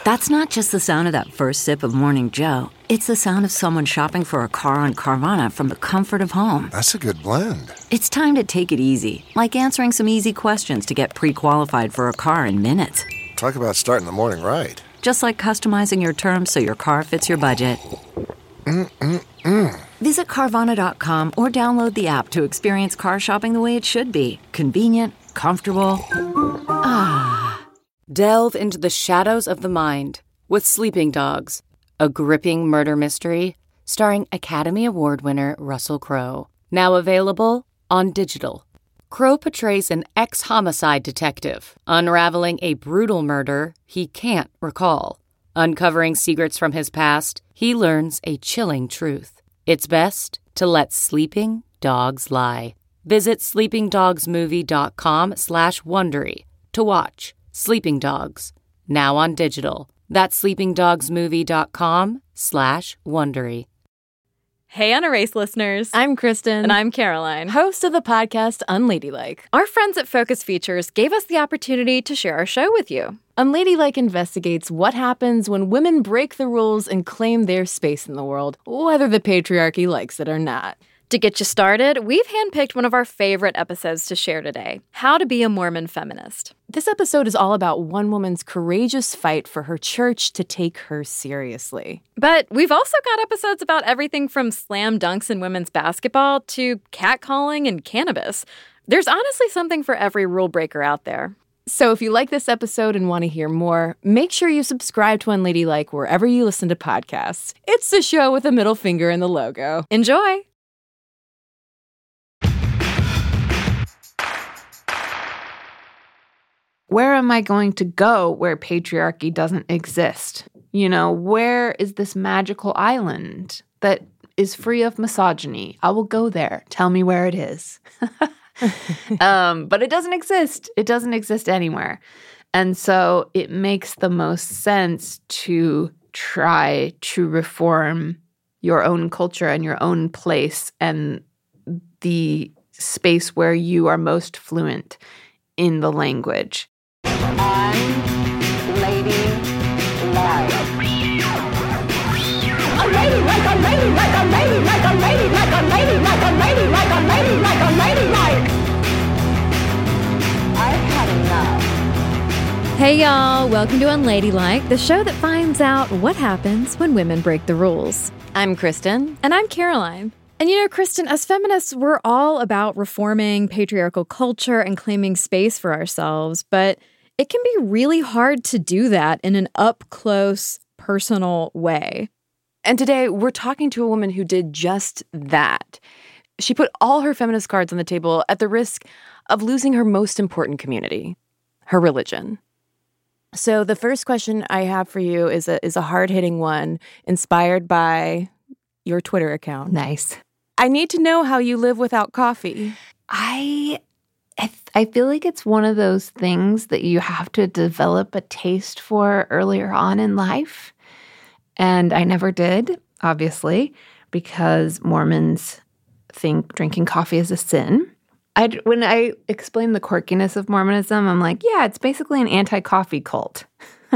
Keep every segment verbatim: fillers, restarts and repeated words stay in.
That's not just the sound of that first sip of Morning Joe. It's the sound of someone shopping for a car on Carvana from the comfort of home. That's a good blend. It's time to take it easy, like answering some easy questions to get pre-qualified for a car in minutes. Talk about starting the morning right. Just like customizing your terms so your car fits your budget. Mm-mm-mm. Visit Carvana dot com or download the app to experience car shopping the way it should be. Convenient, comfortable. Ah. Delve into the shadows of the mind with Sleeping Dogs, a gripping murder mystery starring Academy Award winner Russell Crowe. Now available on digital. Crowe portrays an ex-homicide detective unraveling a brutal murder he can't recall. Uncovering secrets from his past, he learns a chilling truth. It's best to let sleeping dogs lie. Visit sleepingdogsmovie.com slash Wondery to watch Sleeping Dogs, now on digital. That's sleepingdogsmovie.com slash Wondery. Hey, On a Race listeners. I'm Kristen. And I'm Caroline, host of the podcast Unladylike. Our friends at Focus Features gave us the opportunity to share our show with you. Unladylike investigates what happens when women break the rules and claim their space in the world, whether the patriarchy likes it or not. To get you started, we've handpicked one of our favorite episodes to share today, How to Be a Mormon Feminist. This episode is all about one woman's courageous fight for her church to take her seriously. But we've also got episodes about everything from slam dunks in women's basketball to catcalling and cannabis. There's honestly something for every rule breaker out there. So if you like this episode and want to hear more, make sure you subscribe to Unladylike wherever you listen to podcasts. It's the show with a middle finger in the logo. Enjoy! Where am I going to go where patriarchy doesn't exist? You know, where is this magical island that is free of misogyny? I will go there. Tell me where it is. um, but it doesn't exist. It doesn't exist anywhere. And so it makes the most sense to try to reform your own culture and your own place and the space where you are most fluent in the language. Hey y'all, welcome to Unladylike, the show that finds out what happens when women break the rules. I'm Kristen. And I'm Caroline. And you know, Kristen, as feminists, we're all about reforming patriarchal culture and claiming space for ourselves, but it can be really hard to do that in an up-close, personal way. And today, we're talking to a woman who did just that. She put all her feminist cards on the table at the risk of losing her most important community, her religion. So the first question I have for you is a, is a hard-hitting one, inspired by your Twitter account. Nice. I need to know how you live without coffee. I, I, th- I feel like it's one of those things that you have to develop a taste for earlier on in life. And I never did, obviously, because Mormons think drinking coffee is a sin. I, when I explain the quirkiness of Mormonism, I'm like, yeah, it's basically an anti-coffee cult.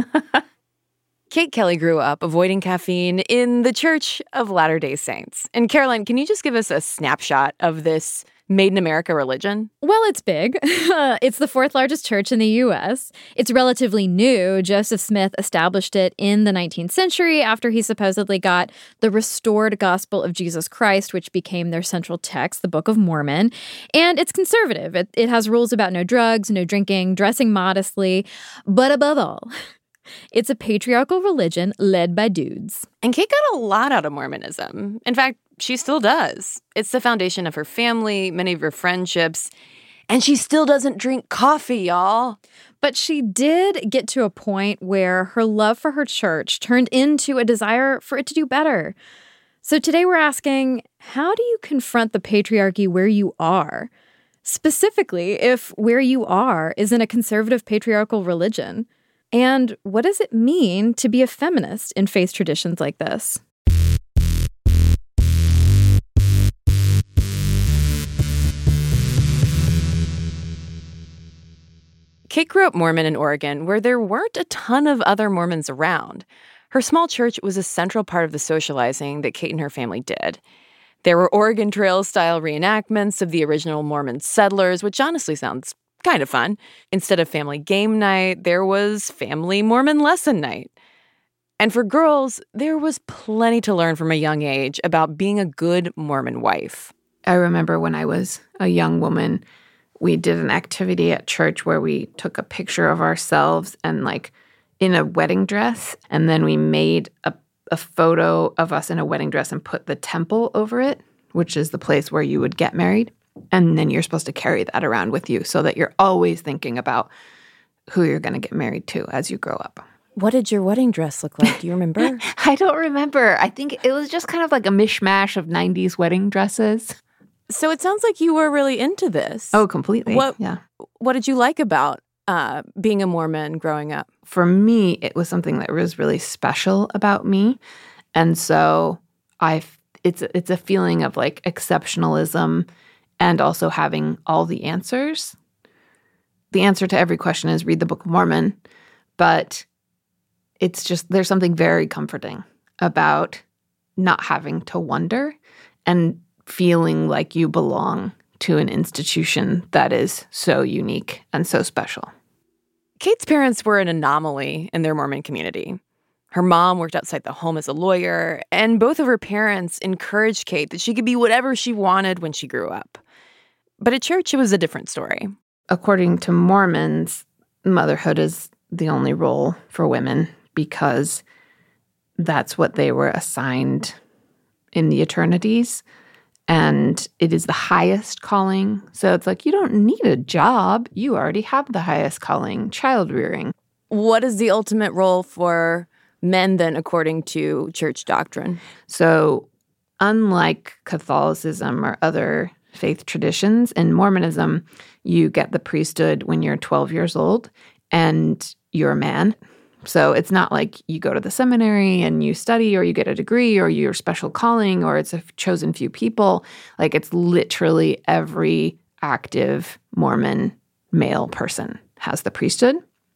Kate Kelly grew up avoiding caffeine in the Church of Latter-day Saints. And Caroline, can you just give us a snapshot of this Made in America religion? Well, it's big. It's the fourth largest church in the U S. It's relatively new. Joseph Smith established it in the nineteenth century after he supposedly got the restored gospel of Jesus Christ, which became their central text, the Book of Mormon. And it's conservative. It, it has rules about no drugs, no drinking, dressing modestly, but above all, it's a patriarchal religion led by dudes. And Kate got a lot out of Mormonism. In fact, she still does. It's the foundation of her family, many of her friendships. And she still doesn't drink coffee, y'all. But she did get to a point where her love for her church turned into a desire for it to do better. So today we're asking, how do you confront the patriarchy where you are? Specifically, if where you are is in a conservative patriarchal religion. And what does it mean to be a feminist in faith traditions like this? Kate grew up Mormon in Oregon, where there weren't a ton of other Mormons around. Her small church was a central part of the socializing that Kate and her family did. There were Oregon Trail-style reenactments of the original Mormon settlers, which honestly sounds kind of fun. Instead of family game night, there was family Mormon lesson night. And for girls, there was plenty to learn from a young age about being a good Mormon wife. I remember when I was a young woman, we did an activity at church where we took a picture of ourselves and like in a wedding dress, and then we made a, a photo of us in a wedding dress and put the temple over it, which is the place where you would get married. And then you're supposed to carry that around with you so that you're always thinking about who you're going to get married to as you grow up. What did your wedding dress look like? Do you remember? I don't remember. I think it was just kind of like a mishmash of nineties wedding dresses. So it sounds like you were really into this. Oh, completely. What, yeah. What did you like about uh, being a Mormon growing up? For me, it was something that was really special about me. And so I, it's, it's a feeling of like exceptionalism and also having all the answers. The answer to every question is read the Book of Mormon. But it's just, there's something very comforting about not having to wonder and feeling like you belong to an institution that is so unique and so special. Kate's parents were an anomaly in their Mormon community. Her mom worked outside the home as a lawyer, and both of her parents encouraged Kate that she could be whatever she wanted when she grew up. But at church, it was a different story. According to Mormons, motherhood is the only role for women because that's what they were assigned in the eternities. And it is the highest calling. So it's like, you don't need a job. You already have the highest calling, child rearing. What is the ultimate role for men then, according to church doctrine? So unlike Catholicism or other faith traditions, in Mormonism, you get the priesthood when you're twelve years old and you're a man. So it's not like you go to the seminary and you study or you get a degree or your special calling or it's a chosen few people. Like it's literally every active Mormon male person has the priesthood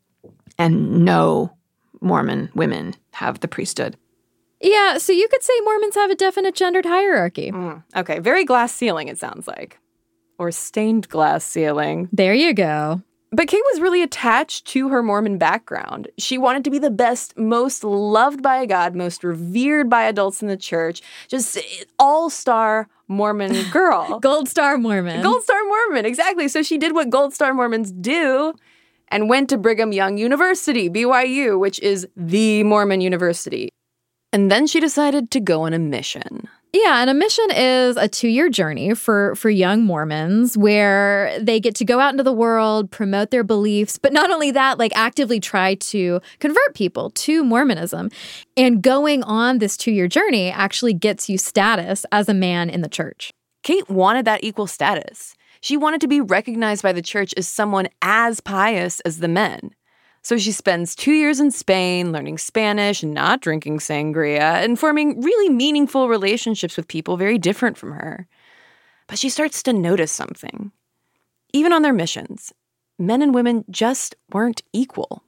and no Mormon women have the priesthood. Yeah, so you could say Mormons have a definite gendered hierarchy. Mm, okay, very glass ceiling, it sounds like. Or stained glass ceiling. There you go. But Kate was really attached to her Mormon background. She wanted to be the best, most loved by God, most revered by adults in the church, just all-star Mormon girl. Gold Star Mormon. Gold Star Mormon, exactly. So she did what Gold Star Mormons do and went to Brigham Young University, B Y U, which is the Mormon university. And then she decided to go on a mission. Yeah, and a mission is a two-year journey for, for young Mormons where they get to go out into the world, promote their beliefs, but not only that, like actively try to convert people to Mormonism. And going on this two-year journey actually gets you status as a man in the church. Kate wanted that equal status. She wanted to be recognized by the church as someone as pious as the men. So she spends two years in Spain learning Spanish, not drinking sangria, and forming really meaningful relationships with people very different from her. But she starts to notice something. Even on their missions, men and women just weren't equal.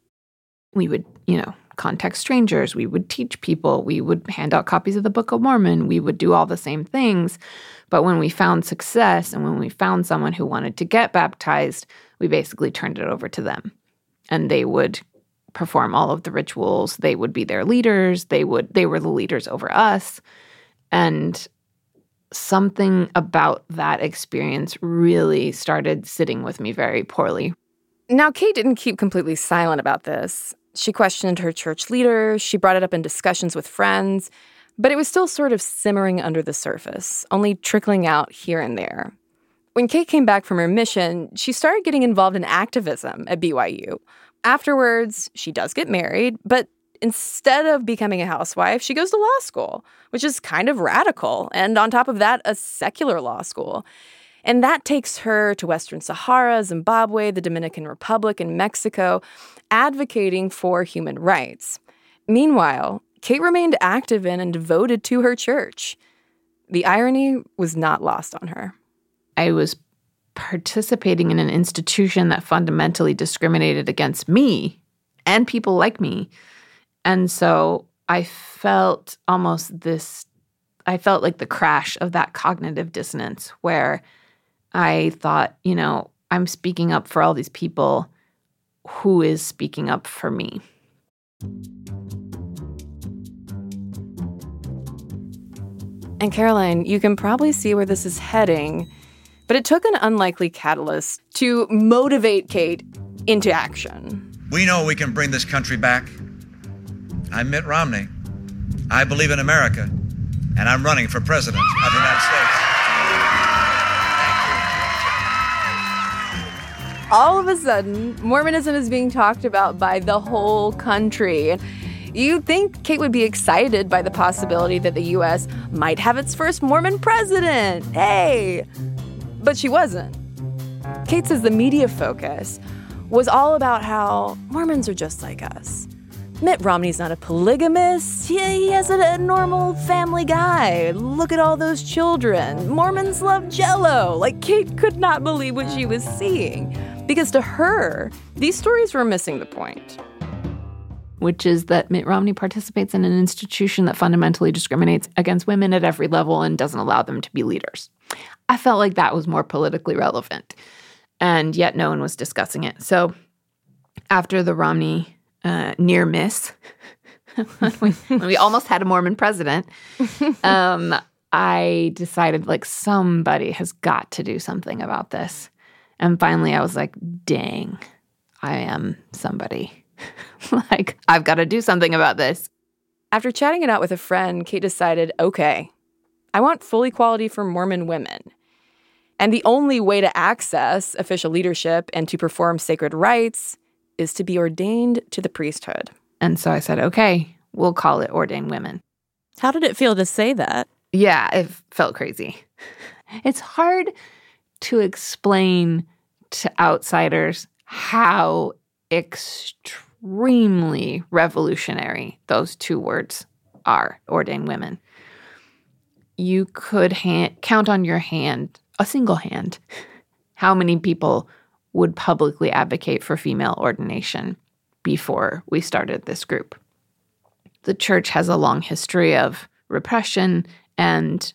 We would, you know, contact strangers. We would teach people. We would hand out copies of the Book of Mormon. We would do all the same things. But when we found success and when we found someone who wanted to get baptized, we basically turned it over to them. And they would perform all of the rituals. They would be their leaders. They would they were the leaders over us. And something about that experience really started sitting with me very poorly. Now, Kate didn't keep completely silent about this. She questioned her church leaders. She brought it up in discussions with friends. But it was still sort of simmering under the surface, only trickling out here and there. When Kate came back from her mission, she started getting involved in activism at B Y U. Afterwards, she does get married, but instead of becoming a housewife, she goes to law school, which is kind of radical, and on top of that, a secular law school. And that takes her to Western Sahara, Zimbabwe, the Dominican Republic, and Mexico, advocating for human rights. Meanwhile, Kate remained active in and devoted to her church. The irony was not lost on her. I was participating in an institution that fundamentally discriminated against me and people like me. And so I felt almost this, I felt like the crash of that cognitive dissonance where I thought, you know, I'm speaking up for all these people. Who is speaking up for me? And Caroline, you can probably see where this is heading, but it took an unlikely catalyst to motivate Kate into action. We know we can bring this country back. I'm Mitt Romney. I believe in America, and I'm running for president of the United States. All of a sudden, Mormonism is being talked about by the whole country. You'd think Kate would be excited by the possibility that the U S might have its first Mormon president. Hey! But she wasn't. Kate says the media focus was all about how Mormons are just like us. Mitt Romney's not a polygamist. He, he has a, a normal family guy. Look at all those children. Mormons love Jell-O. Like, Kate could not believe what she was seeing. Because to her, these stories were missing the point. Which is that Mitt Romney participates in an institution that fundamentally discriminates against women at every level and doesn't allow them to be leaders. I felt like that was more politically relevant, and yet no one was discussing it. So after the Romney uh, near miss, when, we, when we almost had a Mormon president, um, I decided, like, somebody has got to do something about this. And finally I was like, dang, I am somebody. Like, I've got to do something about this. After chatting it out with a friend, Kate decided, okay, I want full equality for Mormon women. And the only way to access official leadership and to perform sacred rites is to be ordained to the priesthood. And so I said, okay, we'll call it Ordained Women. How did it feel to say that? Yeah, it felt crazy. It's hard to explain to outsiders how extremely revolutionary those two words are, ordained women. You could ha- count on your hand, a single hand, how many people would publicly advocate for female ordination before we started this group. The church has a long history of repression and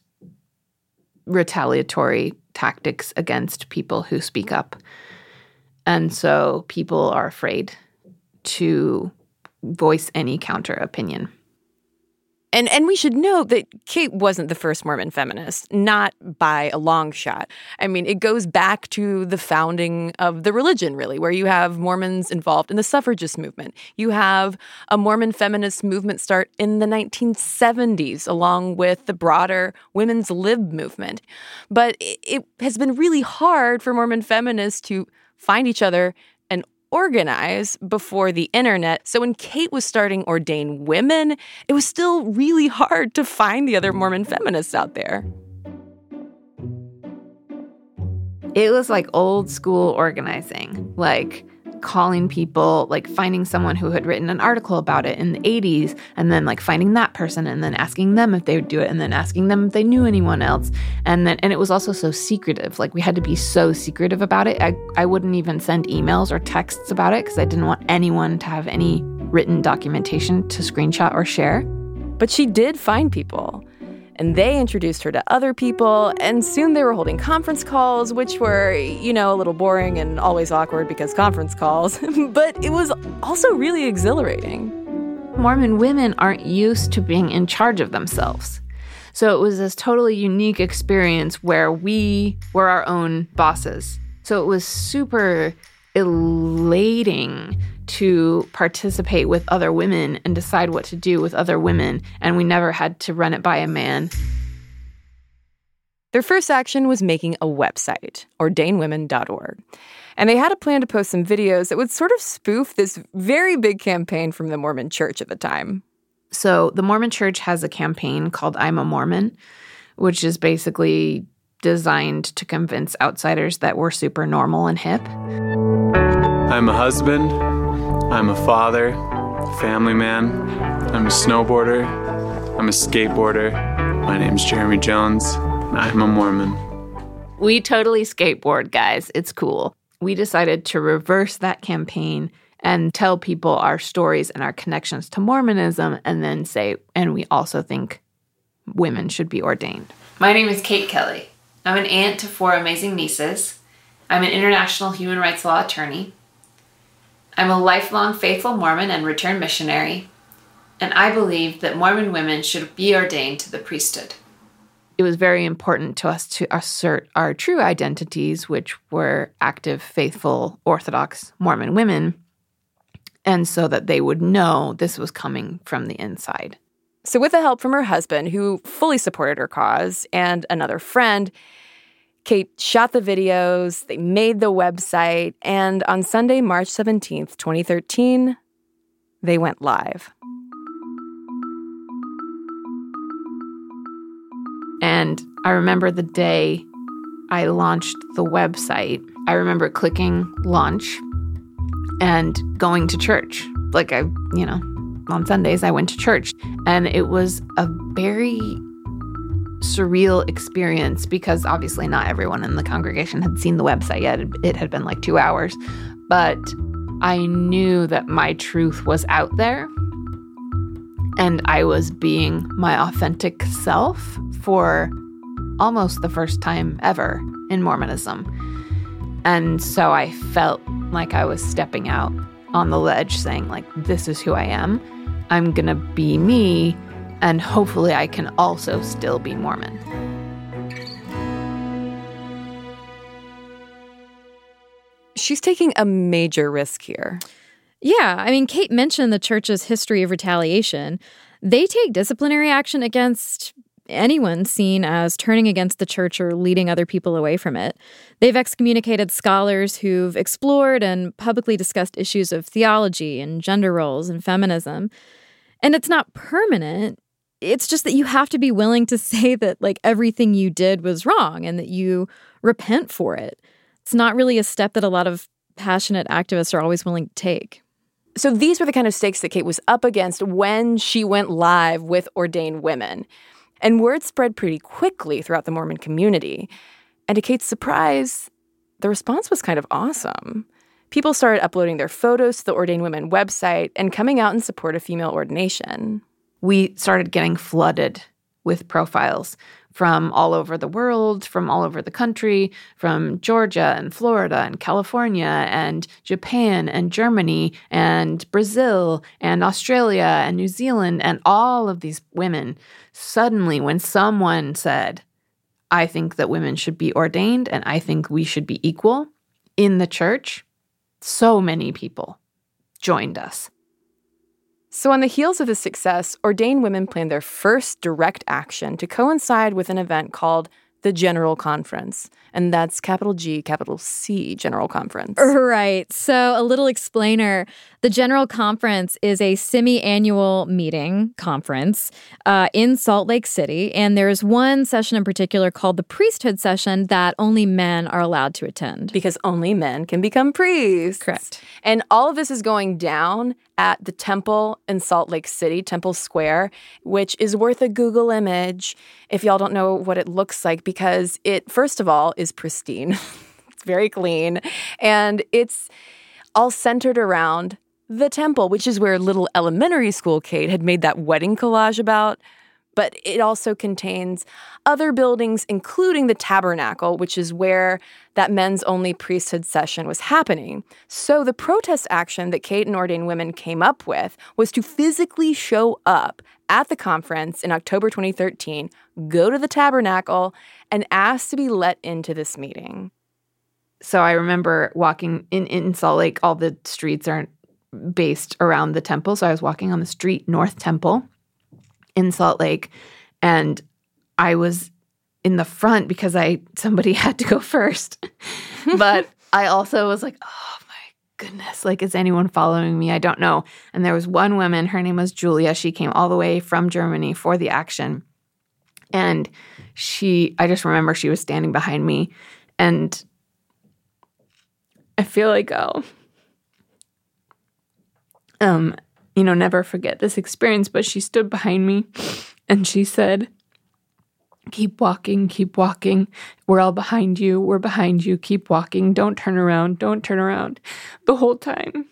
retaliatory tactics against people who speak up. And so people are afraid to voice any counter opinion. And and we should note that Kate wasn't the first Mormon feminist, not by a long shot. I mean, it goes back to the founding of the religion, really, where you have Mormons involved in the suffragist movement. You have a Mormon feminist movement start in the nineteen seventies, along with the broader women's lib movement. But it, it has been really hard for Mormon feminists to find each other and organize before the internet. So when Kate was starting Ordained Women, it was still really hard to find the other Mormon feminists out there. It was like old school organizing, like calling people, like finding someone who had written an article about it in the eighties, and then like finding that person and then asking them if they would do it, and then asking them if they knew anyone else. And then, and it was also so secretive. Like, we had to be so secretive about it. I, I wouldn't even send emails or texts about it because I didn't want anyone to have any written documentation to screenshot or share. But she did find people. And they introduced her to other people, and soon they were holding conference calls, which were, you know, a little boring and always awkward because conference calls, but it was also really exhilarating. Mormon women aren't used to being in charge of themselves. So it was this totally unique experience where we were our own bosses. So it was super elating to participate with other women and decide what to do with other women, and we never had to run it by a man. Their first action was making a website, ordained women dot org. And they had a plan to post some videos that would sort of spoof this very big campaign from the Mormon Church at the time. So the Mormon Church has a campaign called I'm a Mormon, which is basically designed to convince outsiders that we're super normal and hip. I'm a husband. I'm a father, family man. I'm a snowboarder. I'm a skateboarder. My name's Jeremy Jones, and I'm a Mormon. We totally skateboard, guys. It's cool. We decided to reverse that campaign and tell people our stories and our connections to Mormonism, and then say, and we also think women should be ordained. My name is Kate Kelly. I'm an aunt to four amazing nieces. I'm an international human rights law attorney. I'm a lifelong faithful Mormon and returned missionary, and I believe that Mormon women should be ordained to the priesthood. It was very important to us to assert our true identities, which were active, faithful, Orthodox Mormon women, and so that they would know this was coming from the inside. So with the help from her husband, who fully supported her cause, and another friend, Kate shot the videos, they made the website, and on Sunday, March seventeenth, twenty thirteen, they went live. And I remember the day I launched the website. I remember clicking launch and going to church. Like I, you know, on Sundays I went to church. And it was a very surreal experience because obviously not everyone in the congregation had seen the website yet. It had been like two hours. But I knew that my truth was out there and I was being my authentic self for almost the first time ever in Mormonism. And so I felt like I was stepping out on the ledge saying, like, this is who I am. I'm going to be me, and hopefully I can also still be Mormon. She's taking a major risk here. Yeah, I mean, Kate mentioned the church's history of retaliation. They take disciplinary action against anyone seen as turning against the church or leading other people away from it. They've excommunicated scholars who've explored and publicly discussed issues of theology and gender roles and feminism. And it's not permanent. It's just that you have to be willing to say that, like, everything you did was wrong and that you repent for it. It's not really a step that a lot of passionate activists are always willing to take. So these were the kind of stakes that Kate was up against when she went live with Ordained Women. And word spread pretty quickly throughout the Mormon community. And to Kate's surprise, the response was kind of awesome. People started uploading their photos to the Ordained Women website and coming out in support of female ordination. We started getting flooded with profiles from all over the world, from all over the country, from Georgia and Florida and California and Japan and Germany and Brazil and Australia and New Zealand, and all of these women. Suddenly, when someone said, I think that women should be ordained and I think we should be equal in the church, so many people joined us. So on the heels of this success, Ordained Women planned their first direct action to coincide with an event called the General Conference. And that's capital G, capital C, General Conference. Right. So a little explainer. The General Conference is a semi-annual meeting conference uh, in Salt Lake City. And there's one session in particular called the Priesthood Session that only men are allowed to attend. Because only men can become priests. Correct. And all of this is going down at the temple in Salt Lake City, Temple Square, which is worth a Google image if y'all don't know what it looks like, because it, first of all, is pristine. It's very clean. And it's all centered around the temple, which is where little elementary school Kate had made that wedding collage about. But it also contains other buildings, including the tabernacle, which is where that men's-only priesthood session was happening. So the protest action that Kate and Ordained Women came up with was to physically show up at the conference in October twenty thirteen, go to the tabernacle, and ask to be let into this meeting. So I remember walking in, in Salt Lake. All the streets are based around the temple. So I was walking on the street, North Temple, in Salt Lake, and I was in the front because I somebody had to go first. But I also was like, oh my goodness, like, is anyone following me? I don't know. And there was one woman, her name was Julia. She came all the way from Germany for the action. And she, I just remember she was standing behind me, and I feel like, oh, um, you know, never forget this experience, but she stood behind me and she said, keep walking, keep walking. We're all behind you. We're behind you. Keep walking. Don't turn around. Don't turn around. The whole time.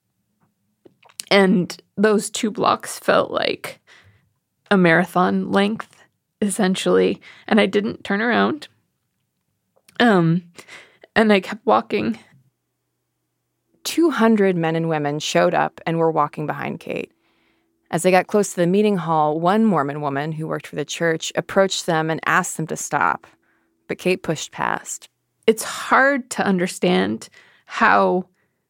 And those two blocks felt like a marathon length, essentially. And I didn't turn around. Um, and I kept walking. two hundred men and women showed up and were walking behind Kate. As they got close to the meeting hall, one Mormon woman who worked for the church approached them and asked them to stop. But Kate pushed past. It's hard to understand how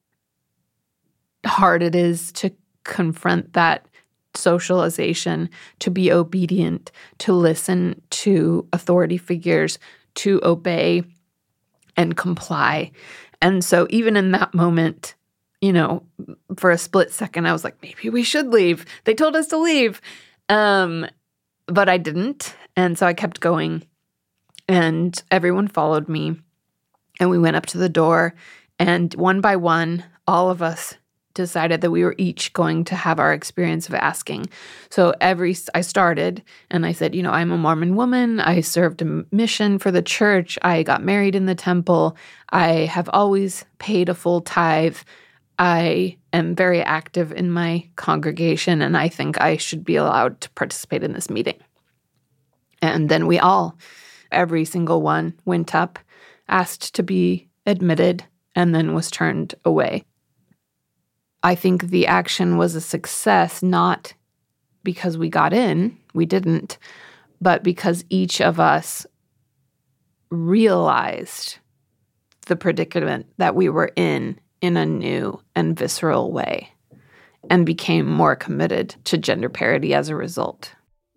hard it is to confront that socialization, to be obedient, to listen to authority figures, to obey and comply. And so even in that moment, you know, for a split second, I was like, maybe we should leave. They told us to leave. Um, but I didn't. And so I kept going. And everyone followed me. And we went up to the door. And one by one, all of us decided that we were each going to have our experience of asking. So every I started and I said, you know, I'm a Mormon woman. I served a mission for the church. I got married in the temple. I have always paid a full tithe. I am very active in my congregation, and I think I should be allowed to participate in this meeting. And then we all, every single one, went up, asked to be admitted, and then was turned away. I think the action was a success, not because we got in, we didn't, but because each of us realized the predicament that we were in in a new and visceral way, and became more committed to gender parity as a result.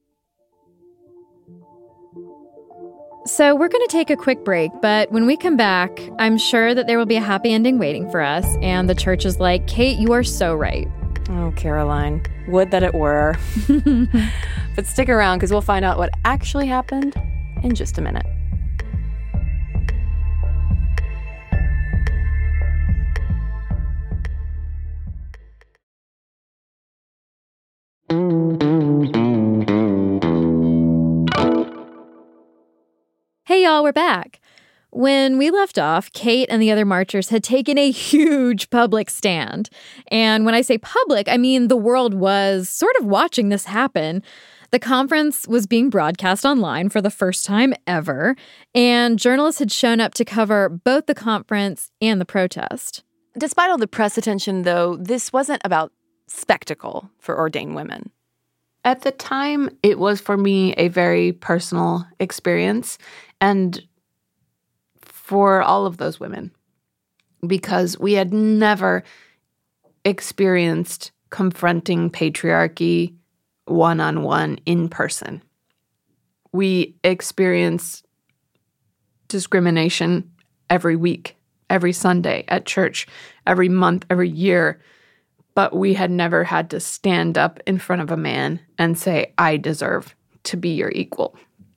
So we're going to take a quick break, but when we come back, I'm sure that there will be a happy ending waiting for us, and the church is like, Kate, you are so right. Oh, Caroline, would that it were. But stick around, because we'll find out what actually happened in just a minute. Hey, y'all, we're back. When we left off, Kate and the other marchers had taken a huge public stand. And when I say public, I mean the world was sort of watching this happen. The conference was being broadcast online for the first time ever, and journalists had shown up to cover both the conference and the protest. Despite all the press attention, though, this wasn't about spectacle for ordained women. At the time, it was for me a very personal experience, and for all of those women, because we had never experienced confronting patriarchy one-on-one in person. We experience discrimination every week, every Sunday at church, every month, every year, but we had never had to stand up in front of a man and say, I deserve to be your equal.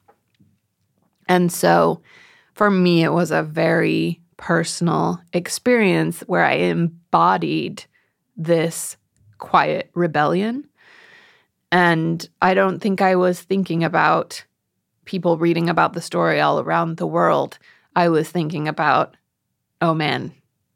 And so for me, it was a very personal experience where I embodied this quiet rebellion. And I don't think I was thinking about people reading about the story all around the world. I was thinking about, oh man,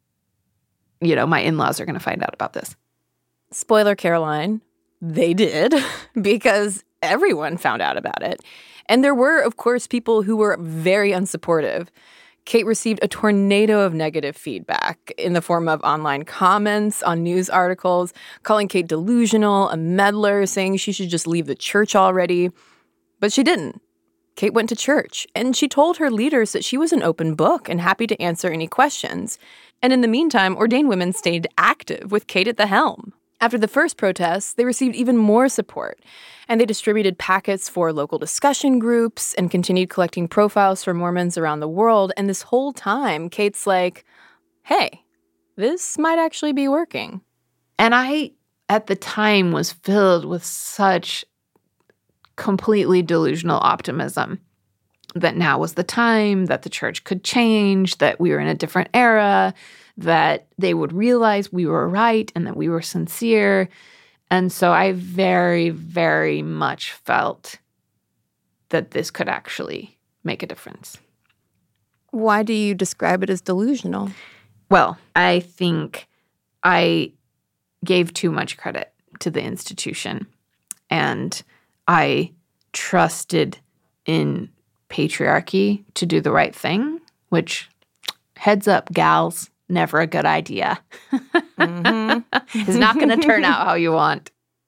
you know, my in-laws are going to find out about this. Spoiler, Caroline, they did, because everyone found out about it. And there were, of course, people who were very unsupportive. Kate received a tornado of negative feedback in the form of online comments on news articles, calling Kate delusional, a meddler, saying she should just leave the church already. But she didn't. Kate went to church, and she told her leaders that she was an open book and happy to answer any questions. And in the meantime, ordained women stayed active with Kate at the helm. After the first protests, they received even more support, and they distributed packets for local discussion groups and continued collecting profiles for Mormons around the world. And this whole time, Kate's like, hey, this might actually be working. And I, at the time, was filled with such completely delusional optimism that now was the time, that the church could change, that we were in a different era, that they would realize we were right and that we were sincere. And so I very, very much felt that this could actually make a difference. Why do you describe it as delusional? Well, I think I gave too much credit to the institution, and I trusted in patriarchy to do the right thing, which, heads up, gals, never a good idea. Mm-hmm. It's not going to turn out how you want.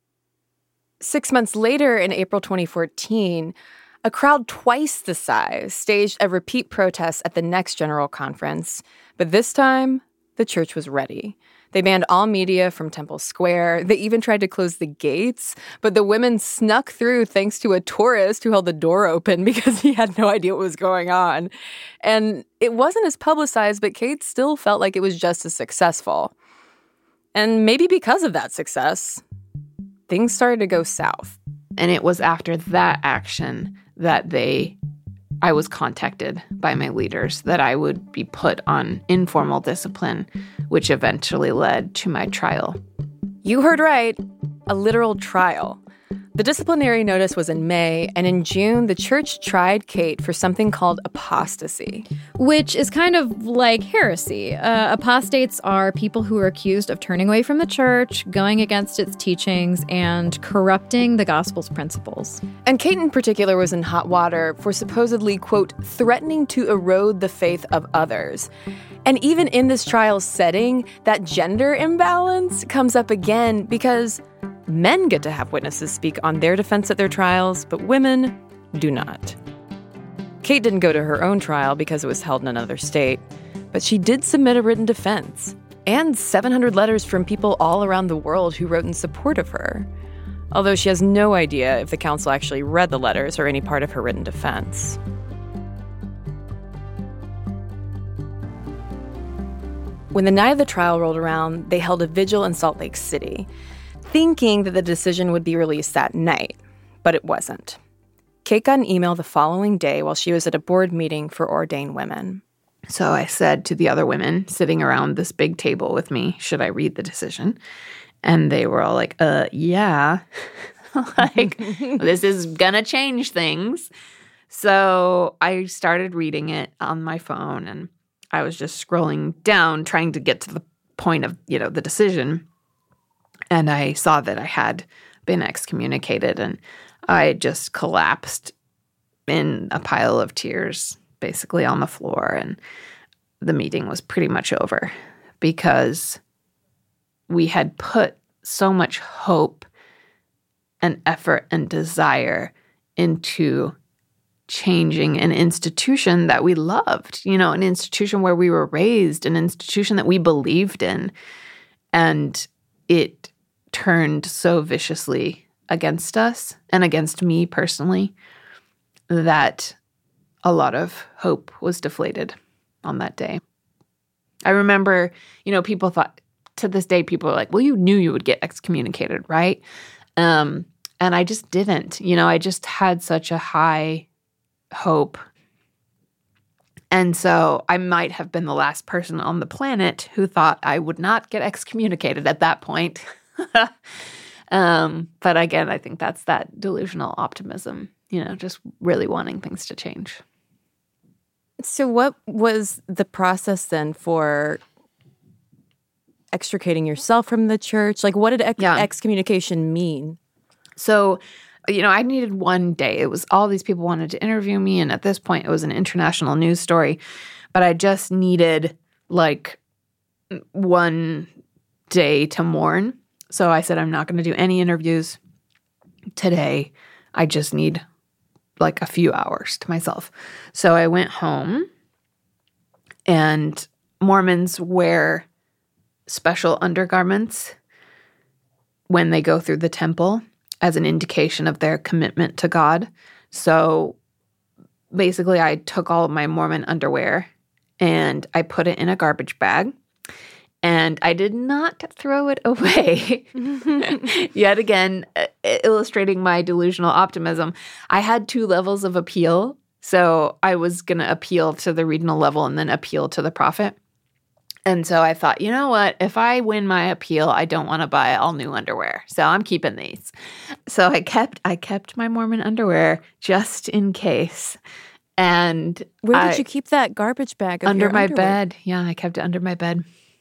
Six months later, in April twenty fourteen, a crowd twice the size staged a repeat protest at the next general conference. But this time, the church was ready. They banned all media from Temple Square. They even tried to close the gates, but the women snuck through thanks to a tourist who held the door open because he had no idea what was going on. And it wasn't as publicized, but Kate still felt like it was just as successful. And maybe because of that success, things started to go south. And it was after that action that they, I was contacted by my leaders that I would be put on informal discipline, which eventually led to my trial. You heard right, a literal trial. The disciplinary notice was in May, and in June, the church tried Kate for something called apostasy. Which is kind of like heresy. Uh, apostates are people who are accused of turning away from the church, going against its teachings, and corrupting the gospel's principles. And Kate in particular was in hot water for supposedly, quote, threatening to erode the faith of others. And even in this trial setting, that gender imbalance comes up again because men get to have witnesses speak on their defense at their trials, but women do not. Kate didn't go to her own trial because it was held in another state, but she did submit a written defense and seven hundred letters from people all around the world who wrote in support of her, although she has no idea if the council actually read the letters or any part of her written defense. When the night of the trial rolled around, they held a vigil in Salt Lake City, thinking that the decision would be released that night, but it wasn't. Kate got an email the following day while she was at a board meeting for ordained women. So I said to the other women sitting around this big table with me, should I read the decision? And they were all like, uh, yeah. Like, this is gonna change things. So I started reading it on my phone, and I was just scrolling down, trying to get to the point of, you know, the decision. And I saw that I had been excommunicated, and I just collapsed in a pile of tears, basically on the floor. And the meeting was pretty much over because we had put so much hope and effort and desire into changing an institution that we loved, you know, an institution where we were raised, an institution that we believed in. And it turned so viciously against us and against me personally that a lot of hope was deflated on that day. I remember, you know, people thought, to this day, people are like, well, you knew you would get excommunicated, right? Um, and I just didn't. You know, I just had such a high hope. And so I might have been the last person on the planet who thought I would not get excommunicated at that point. um, but again, I think that's that delusional optimism, you know, just really wanting things to change. So what was the process then for extricating yourself from the church? Like, what did ex- yeah. excommunication mean? So, you know, I needed one day. It was all these people wanted to interview me, and at this point, it was an international news story. But I just needed, like, one day to mourn. So I said, I'm not going to do any interviews today. I just need, like, a few hours to myself. So I went home, and Mormons wear special undergarments when they go through the temple as an indication of their commitment to God. So basically, I took all of my Mormon underwear and I put it in a garbage bag, and I did not throw it away. Yet again, illustrating my delusional optimism, I had two levels of appeal. So I was going to appeal to the regional level and then appeal to the prophet. And so I thought, you know what? If I win my appeal, I don't want to buy all new underwear. So I'm keeping these. So I kept I kept my Mormon underwear just in case. And where did I, you keep that garbage bag of under your my underwear? bed. Yeah, I kept it under my bed.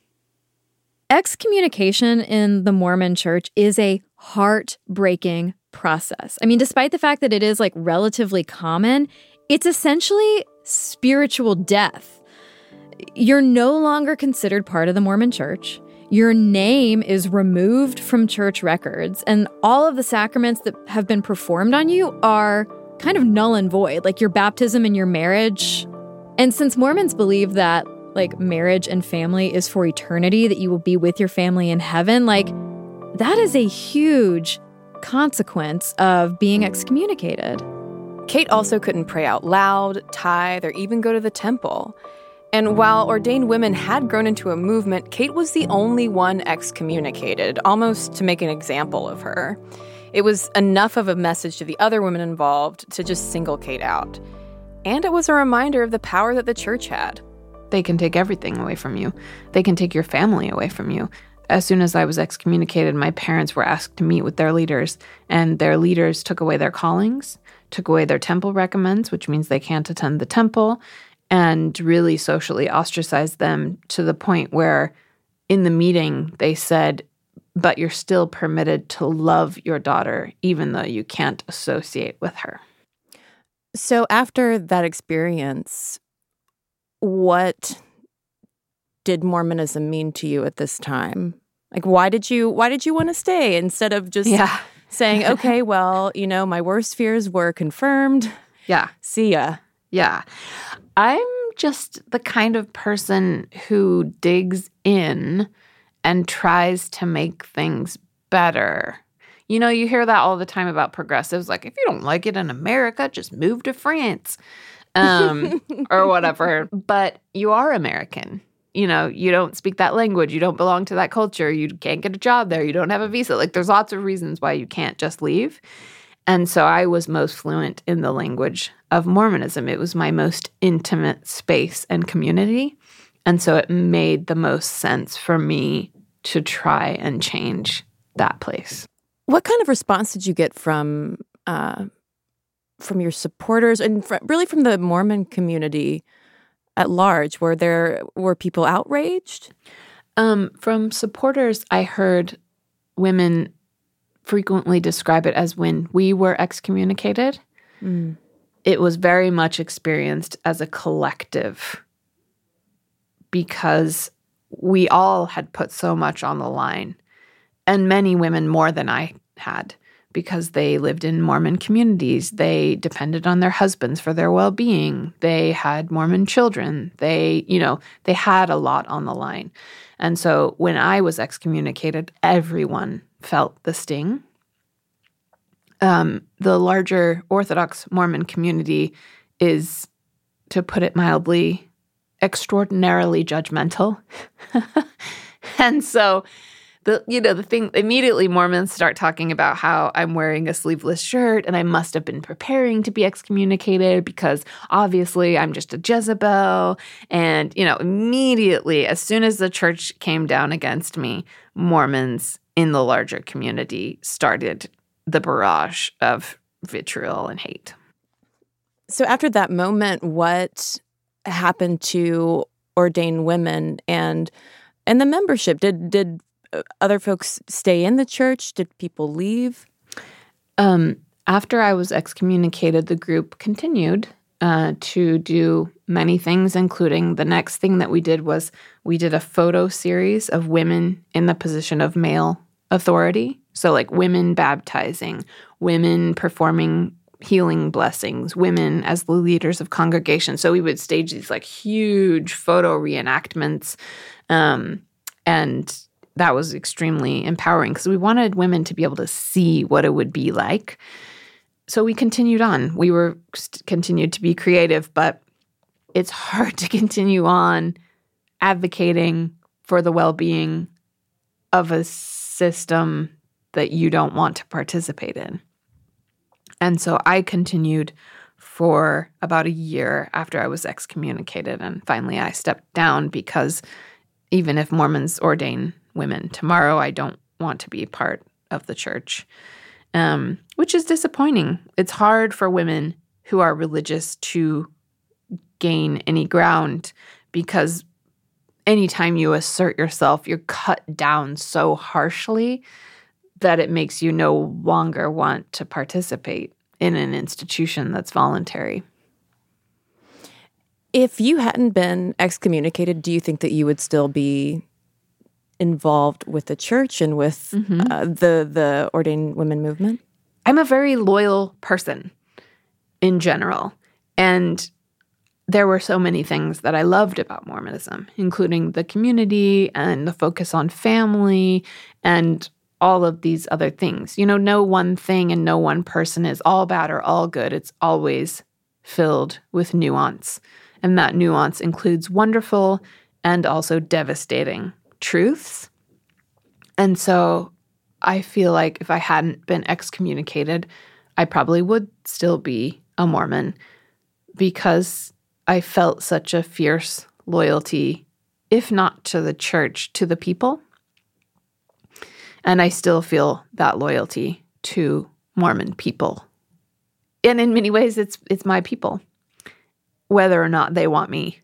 Excommunication in the Mormon Church is a heartbreaking process. I mean, despite the fact that it is like relatively common, it's essentially spiritual death. You're no longer considered part of the Mormon Church. Your name is removed from church records, and all of the sacraments that have been performed on you are kind of null and void, like your baptism and your marriage. And since Mormons believe that like marriage and family is for eternity, that you will be with your family in heaven, like that is a huge consequence of being excommunicated. Kate also couldn't pray out loud, tithe, or even go to the temple. And while ordained women had grown into a movement, Kate was the only one excommunicated, almost to make an example of her. It was enough of a message to the other women involved to just single Kate out. And it was a reminder of the power that the church had. They can take everything away from you. They can take your family away from you. As soon as I was excommunicated, my parents were asked to meet with their leaders, and their leaders took away their callings, took away their temple recommends, which means they can't attend the temple, and really socially ostracized them to the point where in the meeting they said, but you're still permitted to love your daughter even though you can't associate with her. So after that experience, what did Mormonism mean to you at this time? Like, why did you why did you want to stay instead of just yeah. saying, okay, well, you know, my worst fears were confirmed. Yeah. See ya. Yeah. I'm just the kind of person who digs in and tries to make things better. You know, you hear that all the time about progressives, like, if you don't like it in America, just move to France um, or whatever. But you are American. You know, you don't speak that language. You don't belong to that culture. You can't get a job there. You don't have a visa. Like, there's lots of reasons why you can't just leave. And so I was most fluent in the language of Mormonism. It was my most intimate space and community. And so it made the most sense for me to try and change that place. What kind of response did you get from uh, from your supporters and fr- really from the Mormon community at large? Were there were people outraged? Um, from supporters, I heard women frequently describe it as when we were excommunicated. Mm. It was very much experienced as a collective because we all had put so much on the line, and many women more than I had, because they lived in Mormon communities. They depended on their husbands for their well-being. They had Mormon children. They, you know, they had a lot on the line. And so when I was excommunicated, everyone felt the sting. Um, the larger Orthodox Mormon community is, to put it mildly, extraordinarily judgmental. And so, the you know, the thing, immediately Mormons start talking about how I'm wearing a sleeveless shirt and I must have been preparing to be excommunicated because obviously I'm just a Jezebel. And, you know, immediately, as soon as the church came down against me, Mormons in the larger community started the barrage of vitriol and hate. So after that moment, what happened to ordained women and and the membership? Did did other folks stay in the church? Did people leave? Um, after I was excommunicated, the group continued uh, to do many things, including the next thing that we did was we did a photo series of women in the position of male authority. So like women baptizing, women performing healing blessings, women as the leaders of congregations. So we would stage these like huge photo reenactments. Um, and that was extremely empowering because we wanted women to be able to see what it would be like. So we continued on. We were continued to be creative, but it's hard to continue on advocating for the well-being of a system that you don't want to participate in. And so I continued for about a year after I was excommunicated, and finally I stepped down because even if Mormons ordain women. Tomorrow, I don't want to be part of the church, um, which is disappointing. It's hard for women who are religious to gain any ground because anytime you assert yourself, you're cut down so harshly that it makes you no longer want to participate in an institution that's voluntary. If you hadn't been excommunicated, do you think that you would still be involved with the church and with mm-hmm. uh, the the ordained women movement? I'm a very loyal person in general. And there were so many things that I loved about Mormonism, including the community and the focus on family and all of these other things. You know, no one thing and no one person is all bad or all good. It's always filled with nuance. And that nuance includes wonderful and also devastating truths. And so I feel like if I hadn't been excommunicated, I probably would still be a Mormon because I felt such a fierce loyalty, if not to the church, to the people. And I still feel that loyalty to Mormon people. And in many ways, it's it's my people, whether or not they want me.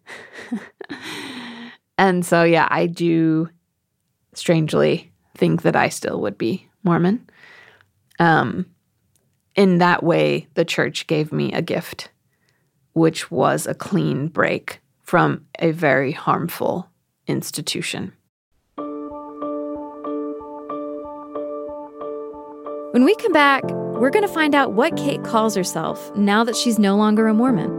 And so, yeah, I do strangely think that I still would be Mormon. Um, in that way, the church gave me a gift, which was a clean break from a very harmful institution. When we come back, we're going to find out what Kate calls herself now that she's no longer a Mormon.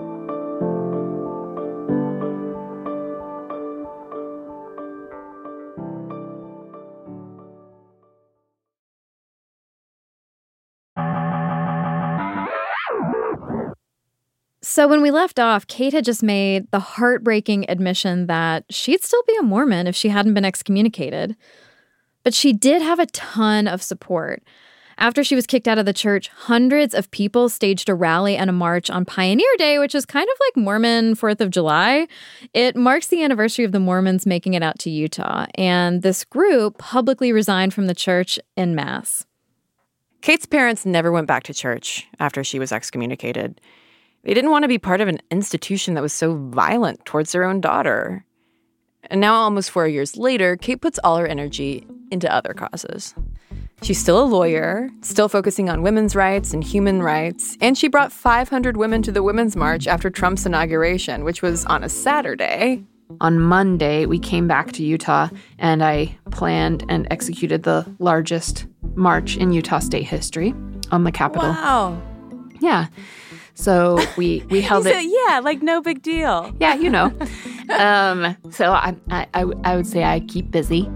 So when we left off, Kate had just made the heartbreaking admission that she'd still be a Mormon if she hadn't been excommunicated. But she did have a ton of support. After she was kicked out of the church, hundreds of people staged a rally and a march on Pioneer Day, which is kind of like Mormon fourth of July. It marks the anniversary of the Mormons making it out to Utah, and this group publicly resigned from the church en masse. Kate's parents never went back to church after she was excommunicated. They didn't want to be part of an institution that was so violent towards their own daughter. And now, almost four years later, Kate puts all her energy into other causes. She's still a lawyer, still focusing on women's rights and human rights, and she brought five hundred women to the Women's March after Trump's inauguration, which was on a Saturday. On Monday, we came back to Utah, and I planned and executed the largest march in Utah state history on the Capitol. Wow. Yeah. So we, we held it. Yeah, like no big deal. Yeah, you know. um, so I, I, I would say I keep busy.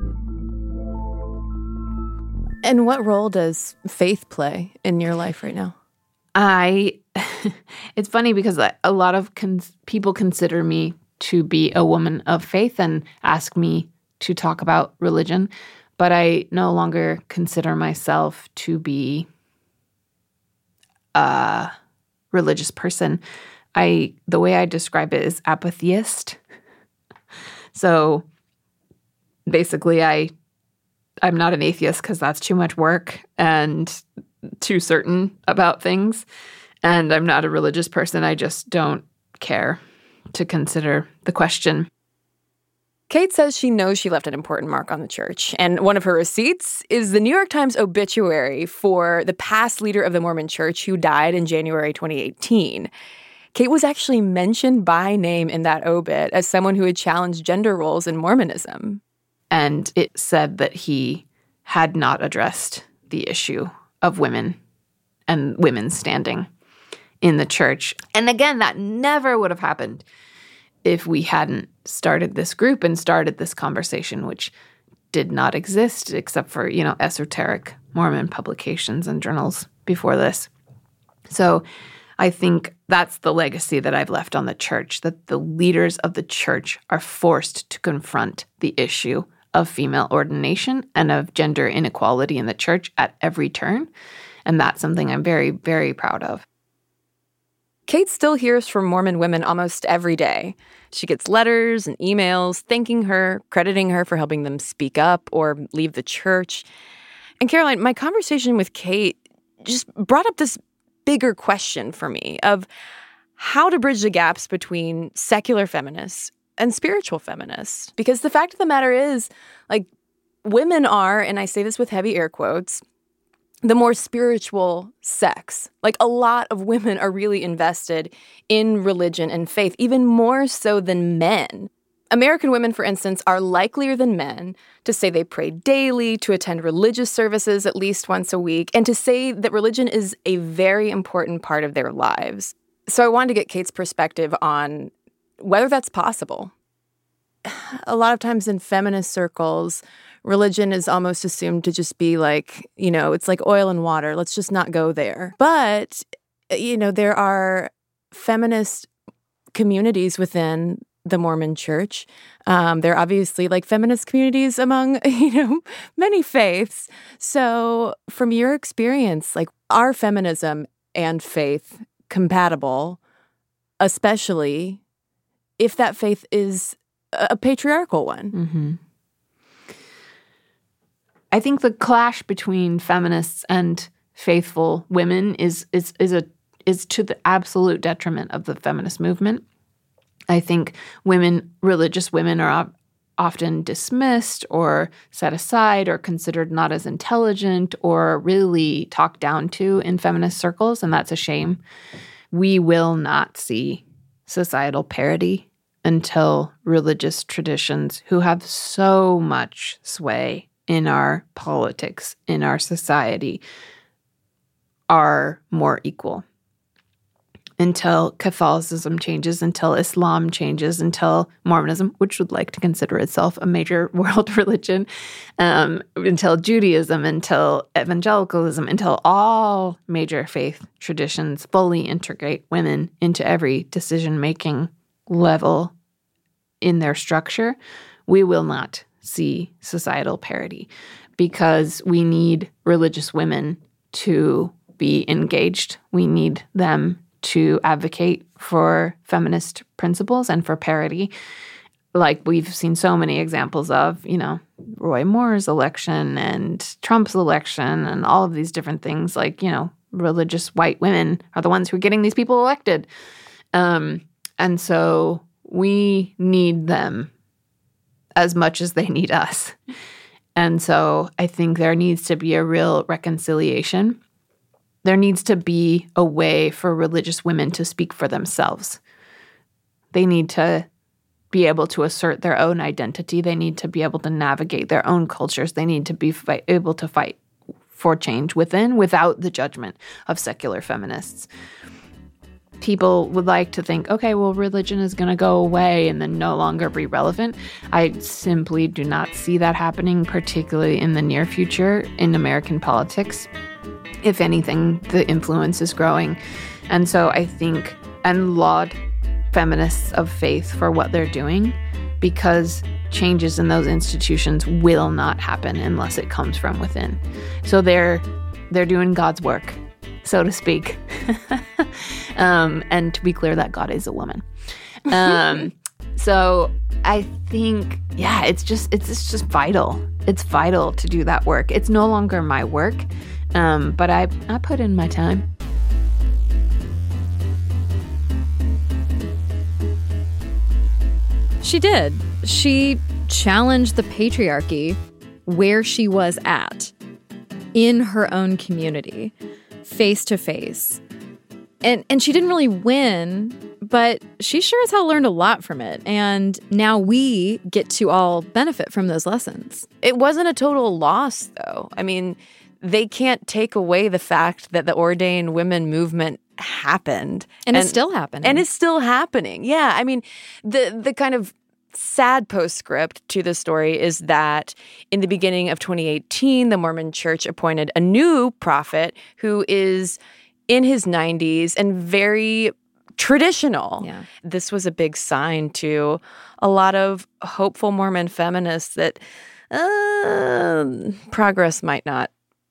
And what role does faith play in your life right now? I, it's funny because a lot of cons- people consider me to be a woman of faith and ask me to talk about religion, but I no longer consider myself to be a religious person. I, the way I describe it is apatheist. So basically I, I'm not an atheist because that's too much work and too certain about things. And I'm not a religious person. I just don't care to consider the question. Kate says she knows she left an important mark on the church, and one of her receipts is the New York Times obituary for the past leader of the Mormon Church who died in January twenty eighteen. Kate was actually mentioned by name in that obit as someone who had challenged gender roles in Mormonism. And it said that he had not addressed the issue of women and women's standing in the church. And again, that never would have happened if we hadn't started this group and started this conversation, which did not exist except for, you know, esoteric Mormon publications and journals before this. So I think that's the legacy that I've left on the church, that the leaders of the church are forced to confront the issue of female ordination and of gender inequality in the church at every turn. And that's something I'm very, very proud of. Kate still hears from Mormon women almost every day. She gets letters and emails thanking her, crediting her for helping them speak up or leave the church. And Caroline, my conversation with Kate just brought up this bigger question for me of how to bridge the gaps between secular feminists and spiritual feminists. Because the fact of the matter is, like, women are, and I say this with heavy air quotes, the more spiritual sex. Like, a lot of women are really invested in religion and faith, even more so than men. American women, for instance, are likelier than men to say they pray daily, to attend religious services at least once a week, and to say that religion is a very important part of their lives. So I wanted to get Kate's perspective on whether that's possible. A lot of times in feminist circles, religion is almost assumed to just be like, you know, it's like oil and water. Let's just not go there. But, you know, there are feminist communities within the Mormon Church. Um, there are obviously like feminist communities among, you know, many faiths. So from your experience, like, are feminism and faith compatible, especially if that faith is a patriarchal one? Mm-hmm. I think the clash between feminists and faithful women is is is a is to the absolute detriment of the feminist movement. I think women, religious women, are often dismissed or set aside or considered not as intelligent or really talked down to in feminist circles, and that's a shame. We will not see societal parity until religious traditions, who have so much sway in our politics, in our society, are more equal. Until Catholicism changes, until Islam changes, until Mormonism, which would like to consider itself a major world religion, um, until Judaism, until evangelicalism, until all major faith traditions fully integrate women into every decision-making level in their structure, we will not see societal parity, because we need religious women to be engaged. We need them to advocate for feminist principles and for parity, like we've seen so many examples of, you know, Roy Moore's election and Trump's election and all of these different things. Like, you know, religious white women are the ones who are getting these people elected. Um, and so we need them as much as they need us. And so I think there needs to be a real reconciliation. There needs to be a way for religious women to speak for themselves. They need to be able to assert their own identity. They need to be able to navigate their own cultures. They need to be fight, able to fight for change within, without the judgment of secular feminists. People would like to think, okay, well, religion is going to go away and then no longer be relevant. I simply do not see that happening, particularly in the near future in American politics. If anything, the influence is growing. And so I think, and laud feminists of faith for what they're doing, because changes in those institutions will not happen unless it comes from within. So they're they're doing God's work, so to speak. um, and to be clear, that God is a woman. Um, so I think, yeah, it's just it's, it's just vital. It's vital to do that work. It's no longer my work. Um, but I, I put in my time. She did. She challenged the patriarchy where she was at, in her own community, face to face. And and she didn't really win, but she sure as hell learned a lot from it. And now we get to all benefit from those lessons. It wasn't a total loss, though. I mean, they can't take away the fact that the ordained women movement happened. And, and it's still happening. And it's still happening. Yeah. I mean, the the kind of sad postscript to the story is that in the beginning of twenty eighteen, the Mormon Church appointed a new prophet who is in his nineties and very traditional. Yeah. This was a big sign to a lot of hopeful Mormon feminists that uh, progress might not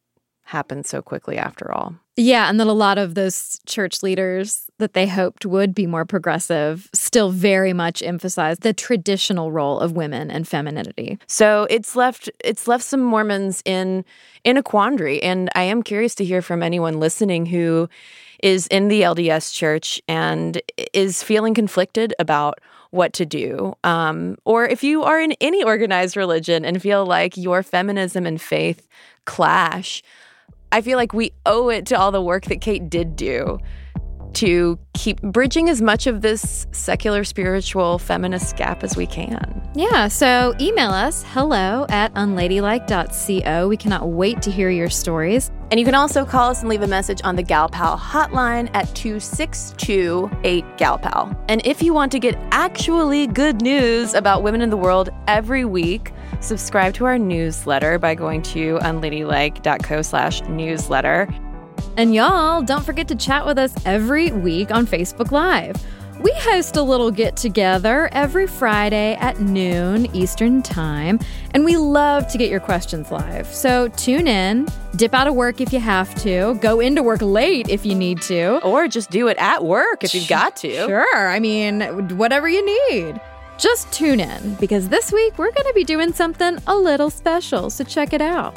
happen so quickly after all. Yeah, and that a lot of those church leaders that they hoped would be more progressive still very much emphasize the traditional role of women and femininity. So it's left it's left some Mormons in in a quandary, and I am curious to hear from anyone listening who is in the L D S church and is feeling conflicted about what to do. Um, or if you are in any organized religion and feel like your feminism and faith clash, I feel like we owe it to all the work that Kate did do to keep bridging as much of this secular, spiritual, feminist gap as we can. Yeah, so email us, hello at unladylike dot co. We cannot wait to hear your stories. And you can also call us and leave a message on the Gal Pal hotline at two six two, eight Gal Pal. And if you want to get actually good news about women in the world every week, subscribe to our newsletter by going to unladylike dot co slash newsletter. And y'all, don't forget to chat with us every week on Facebook Live. We host a little get-together every Friday at noon Eastern Time, and we love to get your questions live. So tune in, dip out of work if you have to, go into work late if you need to. Or just do it at work if you've got to. Sure, I mean, whatever you need. Just tune in, because this week we're going to be doing something a little special, so check it out.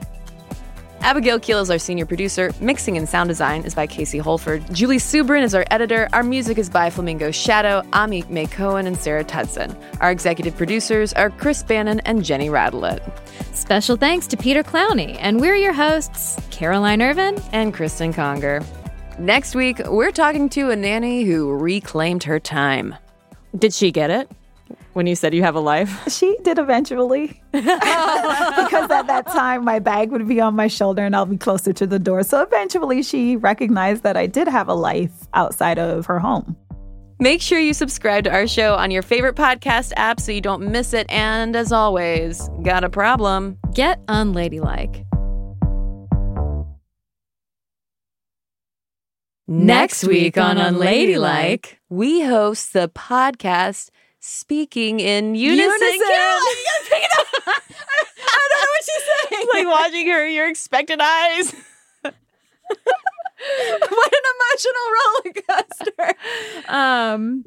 Abigail Keel is our senior producer. Mixing and sound design is by Casey Holford. Julie Subrin is our editor. Our music is by Flamingo Shadow, Ami May Cohen, and Sarah Tudson. Our executive producers are Chris Bannon and Jenny Radelet. Special thanks to Peter Clowney. And we're your hosts, Caroline Irvin and Kristen Conger. Next week, we're talking to a nanny who reclaimed her time. Did she get it? When you said you have a life? She did eventually. Because at that time, my bag would be on my shoulder and I'll be closer to the door. So eventually she recognized that I did have a life outside of her home. Make sure you subscribe to our show on your favorite podcast app so you don't miss it. And as always, got a problem? Get unladylike. Next week on Unladylike, we host the podcast Speaking in Unison. Unison. Yeah, you gotta pick it up. I, I don't know what she's saying. It's like watching her, your expectant eyes. What an emotional roller coaster. Um,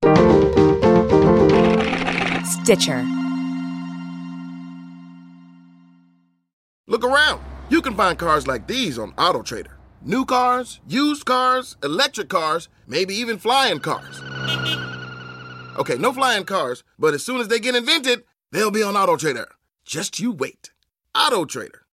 Stitcher. Look around. You can find cars like these on AutoTrader. New cars, used cars, electric cars, maybe even flying cars. Okay, no flying cars, but as soon as they get invented, they'll be on AutoTrader. Just you wait. AutoTrader.